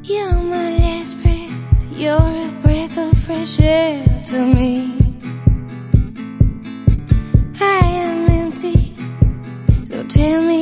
You're my last breath, you're a breath of fresh air to me. I am empty, so tell me